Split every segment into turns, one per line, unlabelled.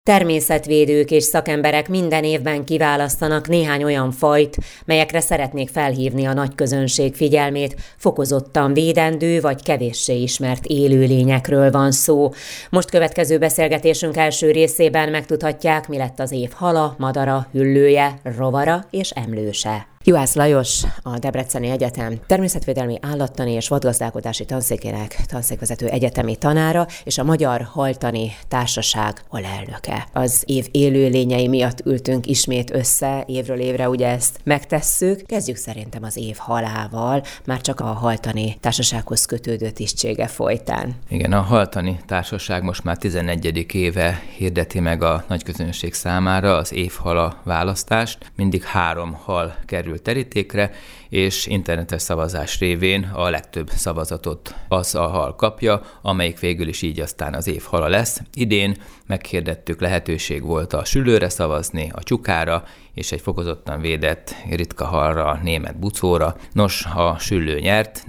Természetvédők és szakemberek minden évben kiválasztanak néhány olyan fajt, melyekre szeretnék felhívni a nagy közönség figyelmét, fokozottan védendő vagy kevéssé ismert élőlényekről van szó. Most következő beszélgetésünk első részében megtudhatják, mi lett az év hala, madara, hüllője, rovara és emlőse. Juhász Lajos, a Debreceni Egyetem természetvédelmi állattani és vadgazdálkodási tanszékének tanszékvezető egyetemi tanára és a Magyar Haltani Társaság alelnöke. Az év élőlényei miatt ültünk ismét össze, évről évre ugye ezt megtesszük. Kezdjük szerintem az év halával, már csak a Haltani Társasághoz kötődő tisztsége folytán.
Igen, a Haltani Társaság most már 11. éve hirdeti meg a nagyközönség számára az évhala választást. Mindig 3 hal kerül terítékre, és internetes szavazás révén a legtöbb szavazatot az a hal kapja, amelyik végül is így aztán az év hala lesz. Idén meghirdettük, lehetőség volt a süllőre szavazni, a csukára, és egy fokozottan védett ritka halra, a német bucóra. Nos, a süllő nyert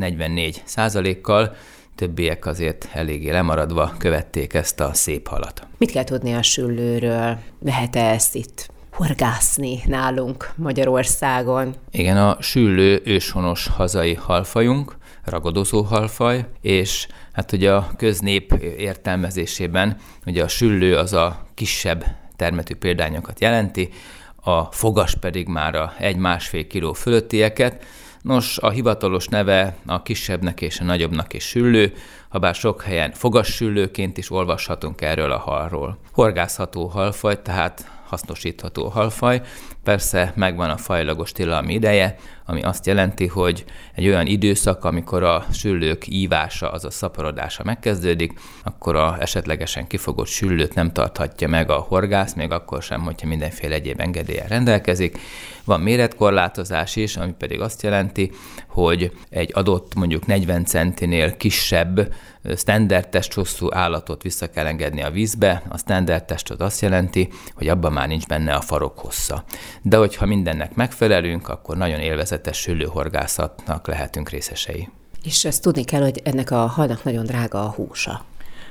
44%-kal, többiek azért eléggé lemaradva követték ezt a szép halat.
Mit kell tudni a süllőről? Lehet-e ezt itt horgászni nálunk Magyarországon?
Igen, a süllő őshonos hazai halfajunk, ragadozó halfaj, és hát ugye a köznép értelmezésében ugye a süllő az a kisebb termetű példányokat jelenti, a fogas pedig már a 1-1,5 kiló fölöttieket. Nos, a hivatalos neve a kisebbnek és a nagyobbnak is süllő, habár sok helyen fogassüllőként is olvashatunk erről a halról. Horgászható halfaj, tehát hasznosítható halfaj. Persze megvan a fajlagos tilalmi ideje, ami azt jelenti, hogy egy olyan időszak, amikor a süllők ívása, azaz szaporodása megkezdődik, akkor a esetlegesen kifogott süllőt nem tarthatja meg a horgász, még akkor sem, hogyha mindenféle egyéb engedéllyel rendelkezik. Van méretkorlátozás is, ami pedig azt jelenti, hogy egy adott mondjuk 40 centinél kisebb standard testhosszú állatot vissza kell engedni a vízbe. A standard test az azt jelenti, hogy abban már nincs benne a farok hossza. De hogyha mindennek megfelelünk, akkor nagyon élvezetes süllőhorgászatnak lehetünk részesei.
És ezt tudni kell, hogy ennek a halnak nagyon drága a húsa.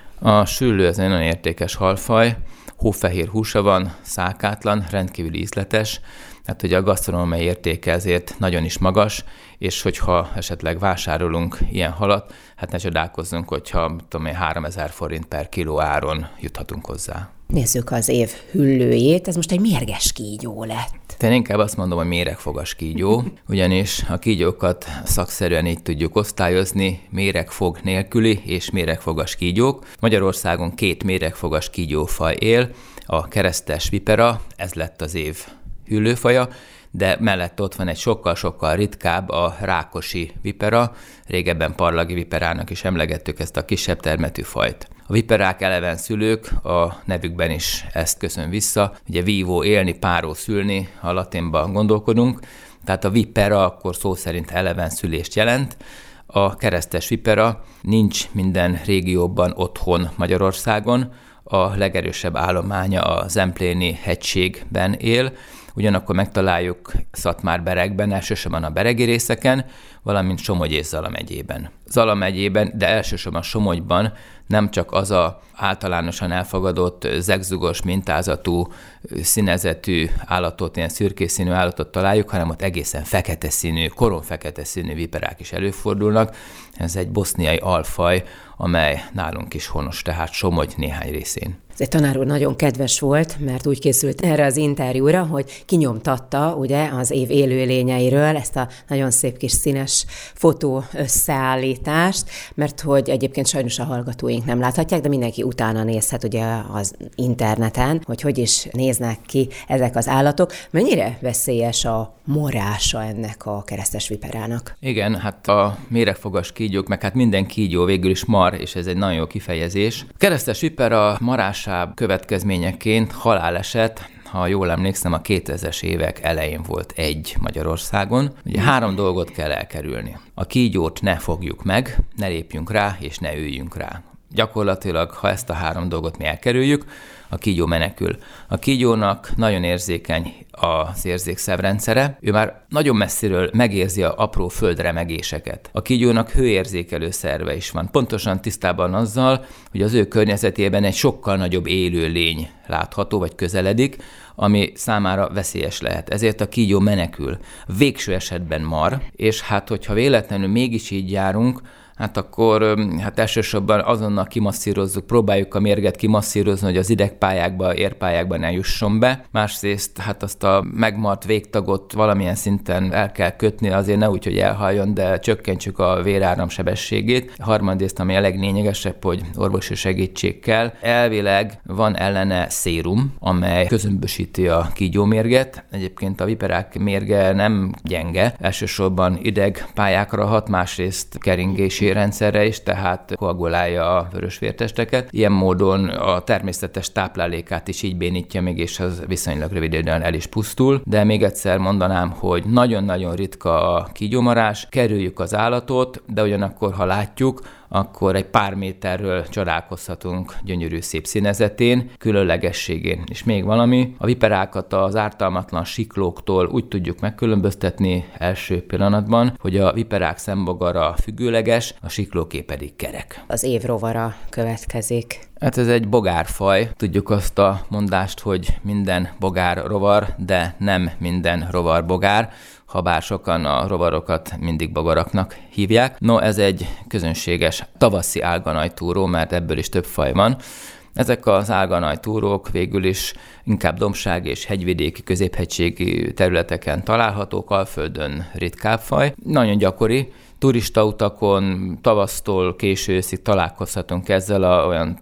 A süllő az egy nagyon értékes halfaj, hófehér húsa van, szákátlan, rendkívül ízletes, hát ugye a gasztronómiai értéke ezért nagyon is magas, és hogyha esetleg vásárolunk ilyen halat, hát ne csodálkozzunk, hogyha 3000 forint per kiló áron juthatunk hozzá.
Nézzük az év hüllőjét, ez most egy mérges kígyó lett.
Én inkább azt mondom, hogy méregfogas kígyó, ugyanis a kígyókat szakszerűen így tudjuk osztályozni, méregfog nélküli és méregfogas kígyók. Magyarországon 2 méregfogas kígyófaj él, a keresztes vipera, ez lett az év hüllőfaja, de mellett ott van egy sokkal-sokkal ritkább, a rákosi vipera, régebben parlagi viperának is emlegettük ezt a kisebb termetű fajt. A viperák eleven szülők, a nevükben is ezt köszön vissza, ugye vívó élni, páró szülni, a latinban gondolkodunk, tehát a vipera akkor szó szerint eleven szülést jelent. A keresztes vipera nincs minden régióban otthon Magyarországon, a legerősebb állománya a Zempléni hegységben él, ugyanakkor megtaláljuk Szatmár-Beregben, elsősorban a beregi részeken, valamint Somogy és Zala megyében. Zala megyében, de elsősorban Somogyban nem csak az a általánosan elfogadott zegzugos mintázatú, színezetű állatot, ilyen szürkés színű állatot találjuk, hanem ott egészen fekete színű, koronfekete színű viperák is előfordulnak. Ez egy boszniai alfaj, amely nálunk is honos, tehát Somogy néhány részén.
Ez egy tanár úr nagyon kedves volt, mert úgy készült erre az interjúra, hogy kinyomtatta ugye az év élőlényeiről ezt a nagyon szép kis színes fotó összeállítást, mert hogy egyébként sajnos a hallgatóink nem láthatják, de mindenki utána nézhet ugye az interneten, hogy is néznek ki ezek az állatok. Mennyire veszélyes a morása ennek a keresztes viperának?
Igen, hát a méregfogas kígyók, meg hát minden kígyó végül is mar, és ez egy nagyon jó kifejezés. A keresztes vipera marásább következményeként haláleset, ha jól emlékszem, a 2000-es évek elején volt egy Magyarországon. Ugye 3 dolgot kell elkerülni. A kígyót ne fogjuk meg, ne lépjünk rá, és ne üljünk rá. gyakorlatilag, ha ezt a 3 dolgot mi elkerüljük, a kígyó menekül. A kígyónak nagyon érzékeny az érzékszervrendszere, ő már nagyon messziről megérzi a apró földremegéseket. A kígyónak hőérzékelő szerve is van, pontosan tisztában azzal, hogy az ő környezetében egy sokkal nagyobb élő lény látható vagy közeledik, ami számára veszélyes lehet. Ezért a kígyó menekül, végső esetben mar, és hát hogyha véletlenül mégis így járunk, akkor elsősorban azonnal kimasszírozzuk, próbáljuk a mérget kimasszírozni, hogy az idegpályákba, érpályákba ne jusson be. Másrészt azt a megmart végtagot valamilyen szinten el kell kötni, azért ne úgy, hogy elhaljon, de csökkentsük a véráram sebességét. Harmadrészt, ami a leglényegesebb, hogy orvosi segítség kell. Elvileg van ellene szérum, amely közömbösíti a kígyómérget. Egyébként a viperák mérge nem gyenge, elsősorban idegpályákra hat, másrészt keringési rendszerre is, tehát koagulálja a vörösvértesteket. Ilyen módon a természetes táplálékát is így bénítja meg, és az viszonylag rövid időn el is pusztul. De még egyszer mondanám, hogy nagyon-nagyon ritka a kígyómarás, kerüljük az állatot, de ugyanakkor, ha látjuk, akkor egy pár méterről csodálkozhatunk gyönyörű szép színezetén, különlegességén. És még valami, a viperákat az ártalmatlan siklóktól úgy tudjuk megkülönböztetni első pillanatban, hogy a viperák szembogara függőleges, a siklóké pedig kerek.
Az év rovara következik.
Hát ez egy bogárfaj. Tudjuk azt a mondást, hogy minden bogár rovar, de nem minden rovar bogár, habár sokan a rovarokat mindig bogaraknak hívják. No, ez egy közönséges tavaszi álganajtúró, mert ebből is több faj van. Ezek az álganajtúrók végül is inkább dombság és hegyvidéki, középhegységi területeken találhatók, Alföldön ritkább faj. Nagyon gyakori. Turistautakon tavasztól késő őszig találkozhatunk ezzel olyan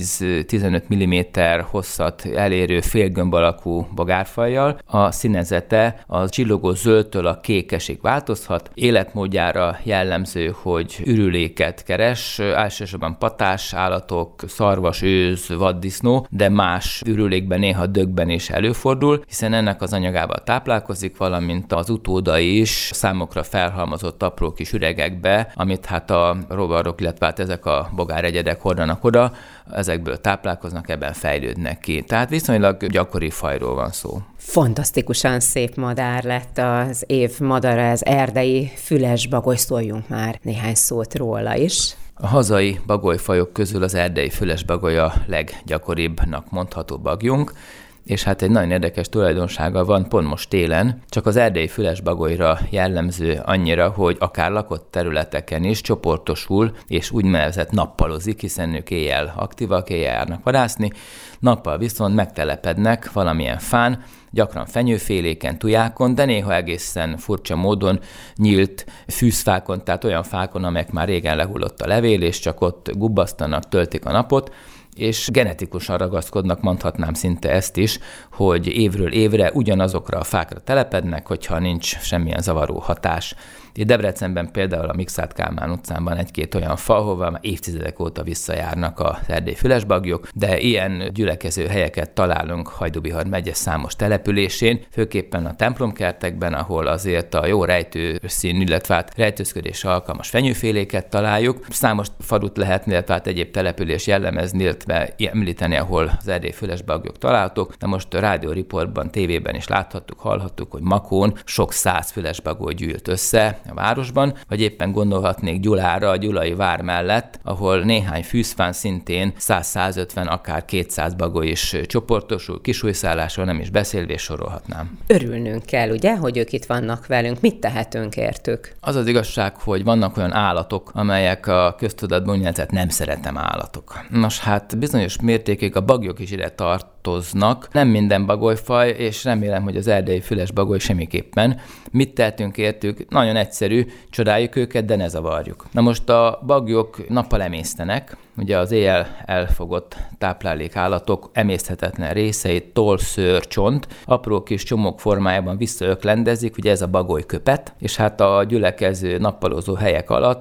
10-15 mm hosszat elérő félgömb alakú bogárfajjal. A színezete a csillogó zöldtől a kékesig változhat. Életmódjára jellemző, hogy ürüléket keres, elsősorban patás állatok, szarvas, őz, vaddisznó, de más ürülékben, néha dögben is előfordul, hiszen ennek az anyagával táplálkozik, valamint az utódai is számokra felhalmozott apró kis üregekbe, amit a rovarok, illetve ezek a bogáregyedek hordanak oda, ezekből táplálkoznak, ebben fejlődnek ki. Tehát viszonylag gyakori fajról van szó.
Fantasztikusan szép madár lett az év madara, az erdei fülesbagoly, szóljunk már néhány szót róla is.
A hazai bagolyfajok közül az erdei fülesbagoly a leggyakoribbnak mondható bagyunk, és egy nagyon érdekes tulajdonsága van pont most télen, csak az erdei fülesbagolyra jellemző annyira, hogy akár lakott területeken is csoportosul, és úgynevezett nappalozik, hiszen ők éjjel aktívak, éjjel járnak vadászni, nappal viszont megtelepednek valamilyen fán, gyakran fenyőféléken, tujákon, de néha egészen furcsa módon nyílt fűzfákon, tehát olyan fákon, amelyek már régen lehullott a levél, és csak ott gubbasztanak, töltik a napot, és genetikusan ragaszkodnak, mondhatnám szinte ezt is, hogy évről évre ugyanazokra a fákra telepednek, hogyha nincs semmilyen zavaró hatás. Itt Debrecenben például a Mikszáth Kálmán utcán van egy-két olyan fa, ahova már évtizedek óta visszajárnak az erdei fülesbagyok, de ilyen gyülekező helyeket találunk Hajdú-Bihar megye számos településén, főképpen a templomkertekben, ahol azért a jó rejtőszín, illetve rejtőzködésre alkalmas fenyőféléket találjuk. Számos falut lehet, illetve egyéb település jellemezni, illetve említeni, ahol az erdei fülesbagyok találhatók, de most a rádióriportban, tévében is láthattuk, hallhattuk, hogy Makón sok száz fülesbagoly gyűlt össze a városban, vagy éppen gondolhatnék Gyulára, a gyulai vár mellett, ahol néhány fűzfán szintén 100-150, akár 200 bagoly is csoportosul, kisújszállásról nem is beszélve, és sorolhatnám.
Örülnünk kell, ugye, hogy ők itt vannak velünk. Mit tehetünk értük?
Az az igazság, hogy vannak olyan állatok, amelyek a köztudatban úgynevezett nem szeretem állatok. Nos, bizonyos mértékig a bagyok is ide tartoznak. Nem minden bagolyfaj, és remélem, hogy az erdei fülesbagoly semmiképpen. Mit tehetünk értük? Nagyon egyszerű, csodáljuk őket, de ne zavarjuk. Na most a bagyok nappal emésztenek, ugye az éjjel elfogott táplálékállatok emészthetetlen részeit, toll, szőr, csont, apró kis csomók formájában visszaöklendezik, ugye ez a bagolyköpet, és a gyülekező nappalozó helyek alatt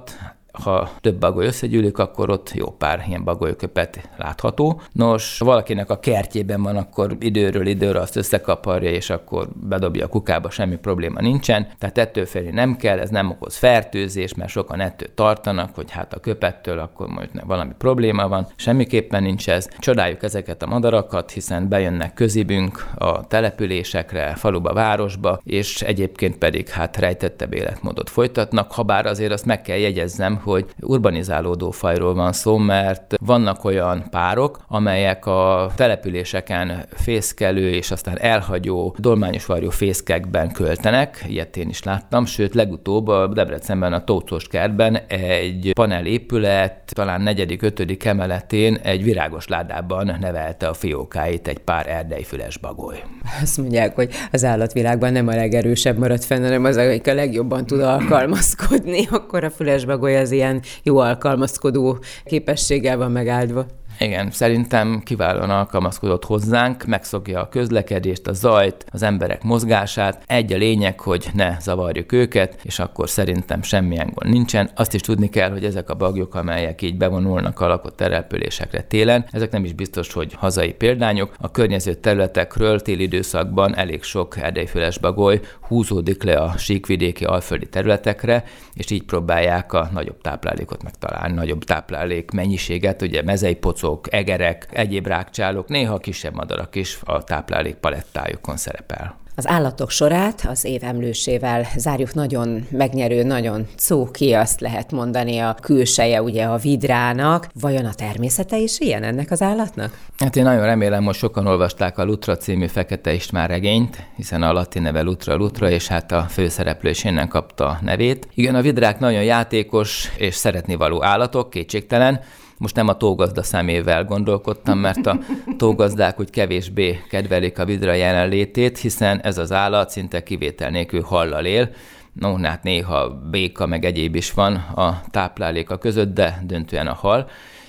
Ha több bagoly összegyűlik, akkor ott jó pár ilyen bagolyköpet látható. Nos, valakinek a kertjében van, akkor időről időre azt összekaparja, és akkor bedobja a kukába, semmi probléma nincsen. Tehát ettől félni nem kell, ez nem okoz fertőzést, mert sokan ettől tartanak, hogy hát a köpettől akkor majd valami probléma van. Semmiképpen nincs ez. Csodáljuk ezeket a madarakat, hiszen bejönnek közibünk a településekre, faluba, városba, és egyébként pedig hát rejtettebb életmódot folytatnak, habár azért azt meg kell jegyezzem, hogy urbanizálódó fajról van szó, mert vannak olyan párok, amelyek a településeken fészkelő és aztán elhagyó dolmányos-varjú fészkekben költenek, ilyet én is láttam, sőt legutóbb a Debrecenben a Tócos kertben egy panelépület, talán 4.-5. emeletén egy virágos ládában nevelte a fiókáit egy pár erdei fülesbagoly.
Azt mondják, hogy az állatvilágban nem a legerősebb marad fenn, hanem az, akik a legjobban tud alkalmazkodni, akkor a fülesbagoly az ilyen jó alkalmazkodó képességgel van megáldva.
Igen, szerintem kiválóan alkalmazkodott hozzánk, megszokja a közlekedést, a zajt, az emberek mozgását. Egy a lényeg, hogy ne zavarjuk őket, és akkor szerintem semmilyen gond nincsen. Azt is tudni kell, hogy ezek a bagyok, amelyek így bevonulnak a lakott településekre télen, ezek nem is biztos, hogy hazai példányok. A környező területekről téli időszakban elég sok erdeifüles-bagoly húzódik le a síkvidéki alföldi területekre, és így próbálják a nagyobb táplálékot megtalálni, nagyobb táplálék mennyiséget, ugye mezei pocok, egerek, egyéb rágcsálók, néha kisebb madarak is a táplálék palettájukon szerepel.
Az állatok sorát az év emlősével zárjuk, nagyon megnyerő, nagyon cóki, azt lehet mondani, a külseje ugye a vidrának. Vajon a természete is ilyen ennek az állatnak?
Hát én nagyon remélem, hogy sokan olvasták a Lutra című Fekete István regényt, hiszen a latin neve Lutra, és hát a főszereplő is innen kapta a nevét. Igen, a vidrák nagyon játékos és szeretnivaló állatok, kétségtelen. Most nem a tógazda szemével gondolkodtam, mert a tógazdák úgy kevésbé kedvelik a vidra jelenlétét, hiszen ez az állat szinte kivétel nélkül hallal él. No, hát néha béka meg egyéb is van a tápláléka között, de döntően a hal.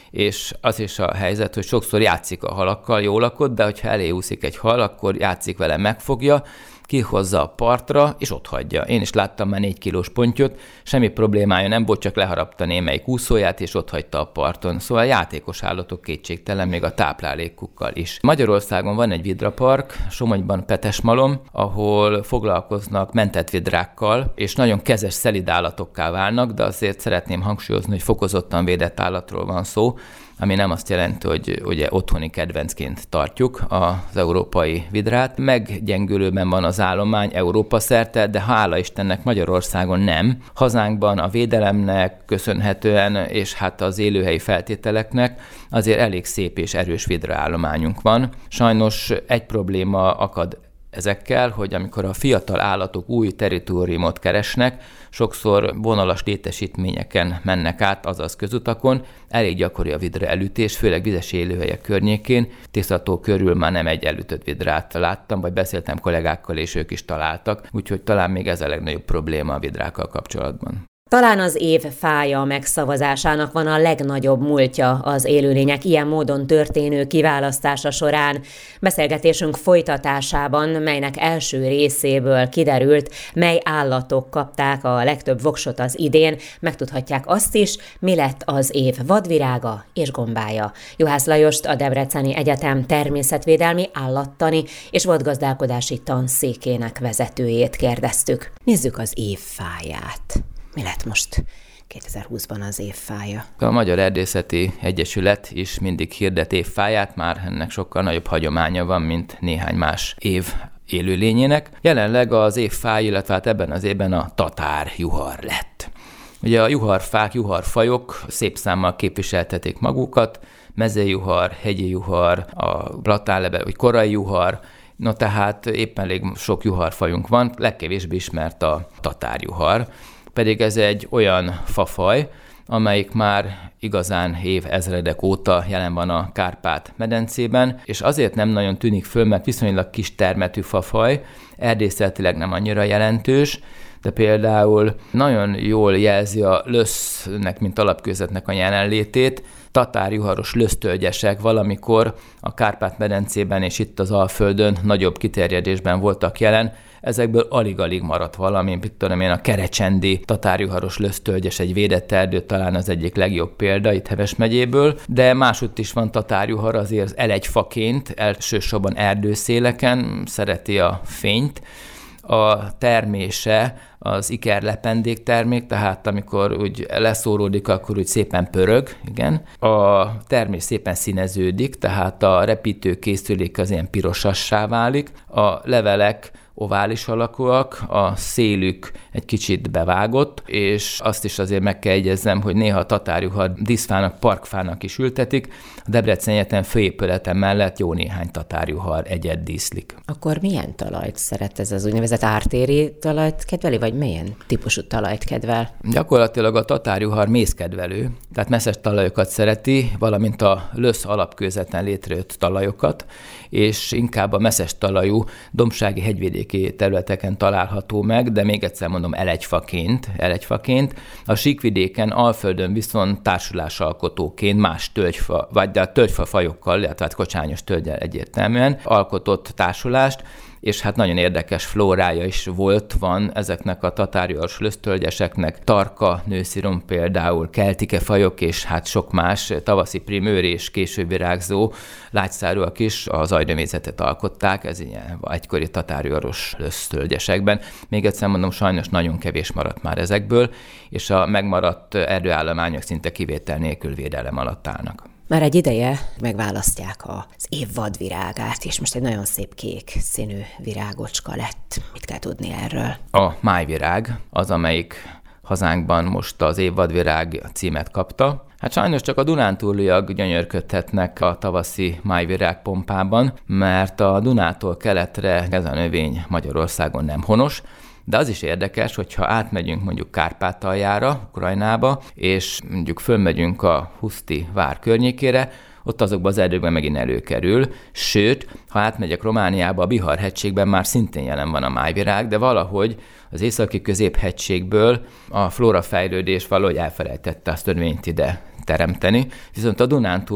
És az is a helyzet, hogy sokszor játszik a halakkal, jól lakott, de hogyha elé úszik egy hal, akkor játszik vele, megfogja, kihozza a partra, és ott hagyja. Én is láttam már 4 kilós pontyot, semmi problémája nem volt, csak leharapta némelyik úszóját, és ott hagyta a parton. Szóval játékos állatok, kétségtelen, még a táplálékukkal is. Magyarországon van egy vidrapark, Somonyban Petesmalom, ahol foglalkoznak mentett vidrákkal, és nagyon kezes, szelíd állatokká válnak, de azért szeretném hangsúlyozni, hogy fokozottan védett állatról van szó, ami nem azt jelenti, hogy ugye otthoni kedvencként tartjuk az európai vidrát. Meggyengülőben van az állomány Európa szerte, de hála Istennek Magyarországon nem. Hazánkban a védelemnek köszönhetően, és hát az élőhelyi feltételeknek azért elég szép és erős vidraállományunk van. Sajnos egy probléma akad ezekkel, hogy amikor a fiatal állatok új territóriumot keresnek, sokszor vonalas létesítményeken mennek át, azaz közutakon, elég gyakori a vidra elütés, főleg vizes élőhelyek környékén. Tisztató körül már nem egy elütött vidrát láttam, vagy beszéltem kollégákkal, és ők is találtak, úgyhogy talán még ez a legnagyobb probléma a vidrákkal kapcsolatban.
Talán az év fája megszavazásának van a legnagyobb múltja az élőlények ilyen módon történő kiválasztása során. Beszélgetésünk folytatásában, melynek első részéből kiderült, mely állatok kapták a legtöbb voksot az idén, megtudhatják azt is, mi lett az év vadvirága és gombája. Juhász Lajost, a Debreceni Egyetem természetvédelmi, állattani és vadgazdálkodási tanszékének vezetőjét kérdeztük. Nézzük az év fáját. Mi lett most 2020-ban az évfája?
A Magyar Erdészeti Egyesület is mindig hirdet évfáját, már ennek sokkal nagyobb hagyománya van, mint néhány más év élőlényének. Jelenleg az évfáj, illetve hát ebben az évben a tatárjuhar lett. Ugye a juharfák, juharfajok szép számmal képviseltetik magukat, mezőjuhar, hegyi juhar, a platánlebe, vagy korai juhar. No tehát éppen elég sok juharfajunk van, legkevésbé ismert a tatárjuhar. Pedig ez egy olyan fafaj, amelyik már igazán évezredek óta jelen van a Kárpát-medencében, és azért nem nagyon tűnik föl, mert viszonylag kis termetű fafaj, erdészetileg nem annyira jelentős, de például nagyon jól jelzi a lösznek, mint alapkőzetnek a jelenlétét, tatárjuharos lösztölgyesek valamikor a Kárpát-medencében és itt az Alföldön nagyobb kiterjedésben voltak jelen. Ezekből alig-alig maradt valami, mit tudom én, a kerecsendi tatárjuharos lösztölgyes, egy védett erdő, talán az egyik legjobb példa itt Heves megyéből, de másutt is van tatárjuhar, azért elegyfaként, elsősorban erdőszéleken, szereti a fényt. A termése az ikerlependék termék, tehát amikor úgy leszóródik, akkor úgy szépen pörög, igen. A termés szépen színeződik, tehát a repítő készülék az ilyen pirosassá válik. A levelek ovális alakúak, a szélük egy kicsit bevágott, és azt is azért meg kell jegyezzem, hogy néha a tatárjuhar díszfának, parkfának is ültetik. A Debreceni Egyetem főépülete mellett jó néhány tatárjuhar egyed díszlik.
Akkor milyen talajt szeret ez az úgynevezett ártéri talajt kedveli, vagy milyen típusú talajt kedvel?
Gyakorlatilag a tatárjuhar mészkedvelő, tehát messzes talajokat szereti, valamint a lösz alapkőzeten létrejött talajokat, és inkább a messzes talajú dombsági hegyvidéki területeken található meg, de még egyszer mondom, elegyfaként. A síkvidéken, Alföldön viszont társulásalkotóként más tölgyfa, vagy a tölgyfa fajokkal, tehát kocsányos tölggyel egyértelműen alkotott társulást, és hát nagyon érdekes flórája is van ezeknek a tatárjuharos lösztölgyeseknek. Tarka nőszirom például, keltike fajok, és hát sok más, tavaszi primőr és később virágzó lágyszárúak is az aljnövényzetet alkották, ez ilyen egykori tatárjuharos lösztölgyesekben. Még egyszer mondom, sajnos nagyon kevés maradt már ezekből, és a megmaradt erdőállományok szinte kivétel nélkül védelem alatt állnak.
Már egy ideje megválasztják az év vadvirágát, és most egy nagyon szép kék színű virágocska lett. Mit kell tudni erről?
A májvirág az, amelyik hazánkban most az év vadvirág címet kapta. Hát sajnos csak a dunántúliak gyönyörködhetnek a tavaszi májvirág pompában, mert a Dunától keletre ez a növény Magyarországon nem honos. De az is érdekes, hogyha átmegyünk mondjuk Kárpátaljára, Ukrajnába, és mondjuk fölmegyünk a Huszti vár környékére, ott azokban az erdőkben megint előkerül, sőt, ha átmegyek Romániába, a Bihar-hegységben már szintén jelen van a májvirág, de valahogy az északi középhegységből a flórafejlődés valahogy elfelejtette azt törvényt ide teremteni, viszont a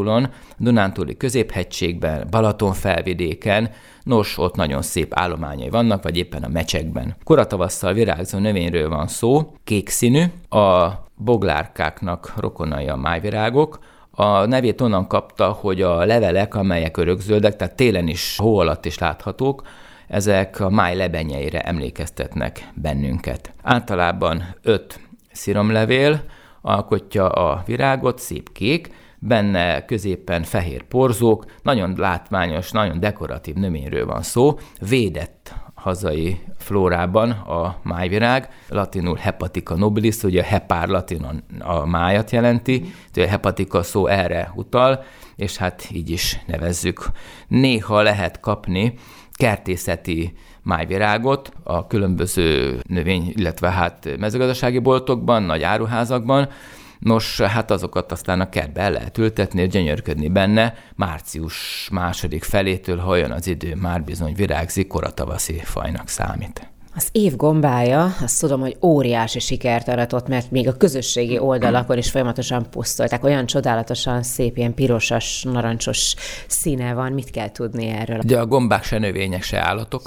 Dunántúli középhegységben, Balaton felvidéken, nos, ott nagyon szép állományai vannak, vagy éppen a mecsekben. Koratavasszal virágzó növényről van szó, kék színű, a boglárkáknak rokonai a májvirágok. A nevét onnan kapta, hogy a levelek, amelyek örökzöldek, tehát télen is, hó alatt is láthatók, ezek a máj lebenyeire emlékeztetnek bennünket. Általában 5 sziromlevél alkotja a virágot, szép kék, benne középen fehér porzók, nagyon látványos, nagyon dekoratív növényről van szó, védett hazai flórában a májvirág, latinul hepatica nobilis, ugye hepár latinon a májat jelenti, a hepatica szó erre utal, és hát így is nevezzük. Néha lehet kapni kertészeti májvirágot a különböző növény, illetve hát mezőgazdasági boltokban, nagy áruházakban. Nos, hát azokat aztán a kertbe el lehet ültetni, gyönyörködni benne. Március második felétől, ha olyan az idő, már bizony virágzik, koratavaszi fajnak számít.
Az év gombája, azt tudom, hogy óriási sikert aratott, mert még a közösségi oldalakon is folyamatosan posztolták. Olyan csodálatosan szép, ilyen pirosas, narancsos színe van. Mit kell tudni erről?
Ugye a gombák se növények, se állatok.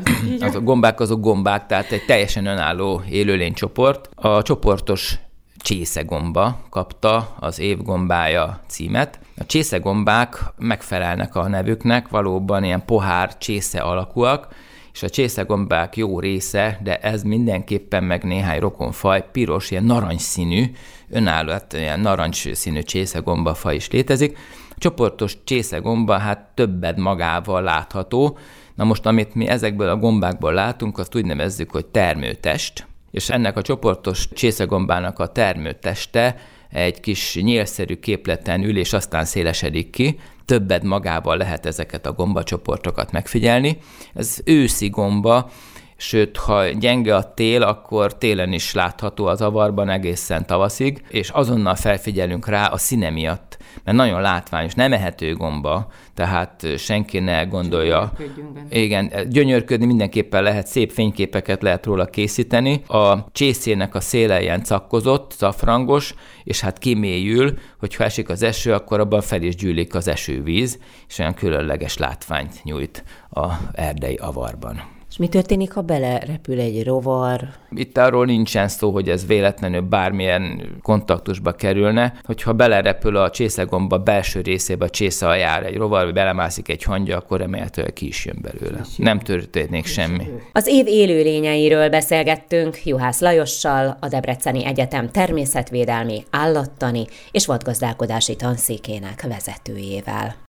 A gombák azok gombák, tehát egy teljesen önálló élőlénycsoport. A csoportos csészegomba kapta az év gombája címet. A csészegombák megfelelnek a nevüknek, valóban ilyen pohár csésze alakúak, és a csészegombák jó része, de ez mindenképpen meg néhány rokonfaj, piros, ilyen narancsszínű, önálló, ilyen narancsszínű csészegombafaj is létezik. A csoportos csészegomba hát többet magával látható. Na most, amit mi ezekből a gombákból látunk, azt úgy nevezzük, hogy termőtest, és ennek a csoportos csészegombának a termőteste egy kis nyílszerű képleten ül, és aztán szélesedik ki. Többet magával lehet ezeket a gombacsoportokat megfigyelni. Ez őszi gomba, sőt, ha gyenge a tél, akkor télen is látható az avarban egészen tavaszig, és azonnal felfigyelünk rá a színe miatt, mert nagyon látványos, nem ehető gomba, tehát senki ne gondolja. Igen, gyönyörködni mindenképpen lehet, szép fényképeket lehet róla készíteni. A csészének a széle ilyen cakkozott, szafrangos, és hát kimélyül, hogyha esik az eső, akkor abban fel is gyűlik az esővíz, és olyan különleges látványt nyújt az erdei avarban.
És mi történik, ha belerepül egy rovar?
Itt arról nincsen szó, hogy ez véletlenül bármilyen kontaktusba kerülne. Hogyha belerepül a csészegomba belső részébe, a csésze aljára egy rovar, vagy belemászik egy hangya, akkor remélhetőleg ki is jön belőle. Nem történik semmi.
Az év élőlényeiről beszélgettünk Juhász Lajossal, a Debreceni Egyetem természetvédelmi, állattani és vadgazdálkodási tanszékének vezetőjével.